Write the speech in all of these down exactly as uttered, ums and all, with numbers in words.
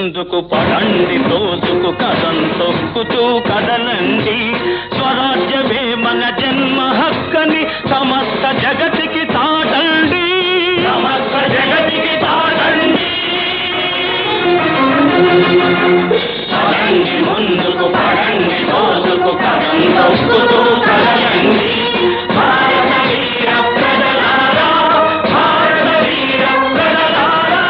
ముందుకు పడండి తోసుకు కథం తొక్కుతూ కదలండి స్వరాజ్యమే మన జన్మ హక్కని సమస్త జగతికి తాటండి సమస్త జగతికి తాటండి పడండి ముందుకు పడండి తోసుకు కథం తొక్కుతూ కదలండి భారత వీర ప్రజలారా భారత వీర ప్రజలారా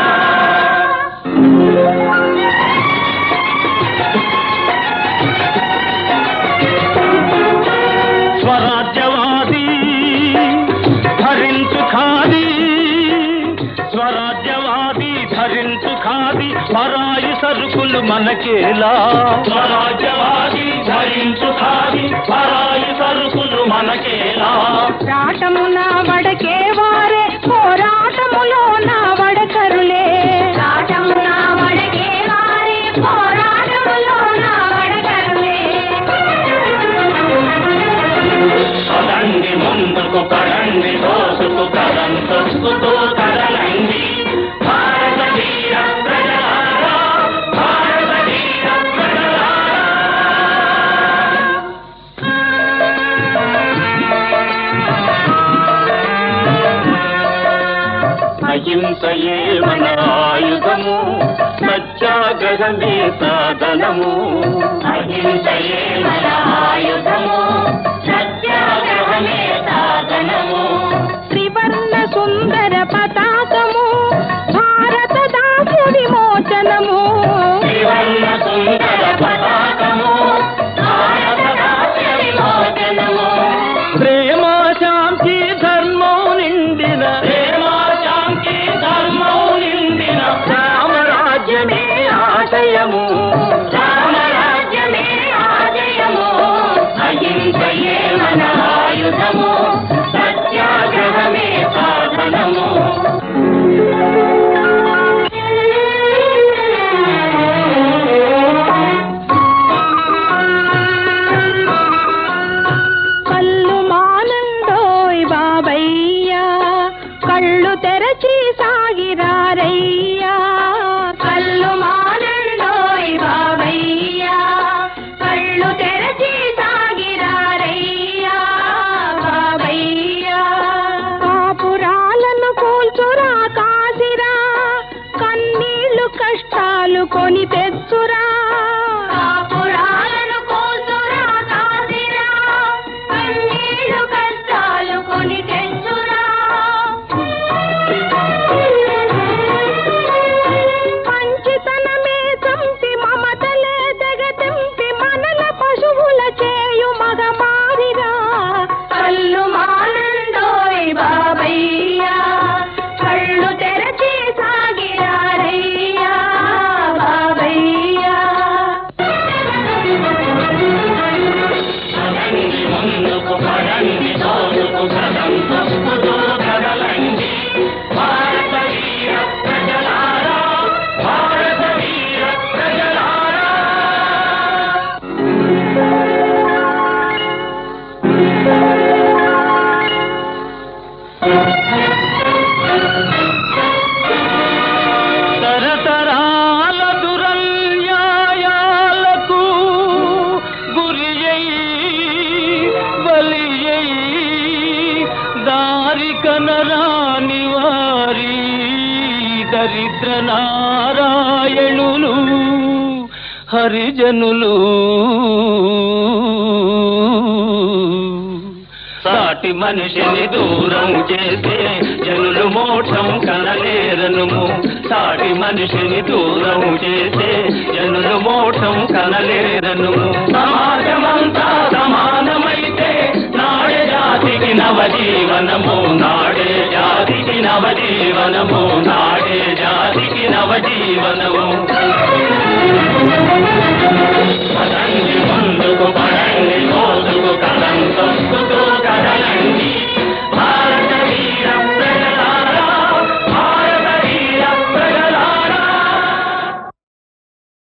స్వరాజ్యవాది ధరించు ఖాదీ స్వరాజ్యవాది ధరించు ఖాదీ పరాయి సరుకులు మనకేలా స్వరాజ్యవాది ధరించు ఖాదీ పరాయి సరుకులు మనకేలా రాటమున వడకే వారే పోరాటములో నా వడకరులే రాటమున వడకే వారే పోరాటములో నా వడకరులే పదండి ముందుకు పడండి దోసుకు కదం తొక్కుతూ కదలండి భారత వీర ప్రజలారా భారత వీర ప్రజలారా అహింసయే మన ఆయుధము సత్యాగ్రహమే సాధనము అహింసయే మన ఆయుధము సత్యాగ్రహమే సాధనము త్రివర్ణ సుందర పతాకము భారత దాసుడి మోచనము త్రివర్ణ సుందర పతాకము భారత దాసుడి మోచనము ప్రేమ శాంతి ధర్మం నిండిన ప్రేమ శాంతి ధర్మం నిండిన రామరాజ్యమే ఆశయము రామరాజ్యమే ఆశయము అహింసయే మన ఆయుధము సత్యాగ్రహమే సాధనము కళ్ళు మానండోయ్ బాబయ్యా కళ్ళు తెరచి సాగిరారయ్యా కళ్ళు మానండోయ్ బాబయ్యా కళ్ళు తెరచి సాగిరారయ్యా బాబయ్యా కాపురాలను కూల్చురా కాసిరా కన్నీళ్లు కష్టాలు కొని తెచ్చురా కాపురాలను కూల్చురా కాసిరా కన్నీళ్లు కష్టాలు కొని తెచ్చురా మంచితనమే చంపి మమతలే తెగతింపి మనల పశువుల చేయు మగ మారిరా కళ్ళు మానండోయ్ బాబయ్యా కళ్ళు తెరచి సాగిరారయ్యా బాబయ్యా పదండి ముందుకు పడండి దోసుకు కదం తొక్కుతూ కదలండి భారత వీర ప్రజలారా భారత వీర ప్రజలారా తరతరాల దురన్యాయాలకు గురియై బలియై దారి కనరాని వారి దరిద్ర నారాయణులు హరిజనులు సాటి మనిషిని దూరం చేసే జనులు మోక్షం కనలేరనుము సాటి మనిషిని దూరం చేసే జనులు మోక్షం కనలేరనుము సమాజమంతా సమానమైతే నాడే జాతికి నవజీవనము నాడే జాతికి నవజీవనము నాడే జాతికి నవజీవనము పదండి ముందుకు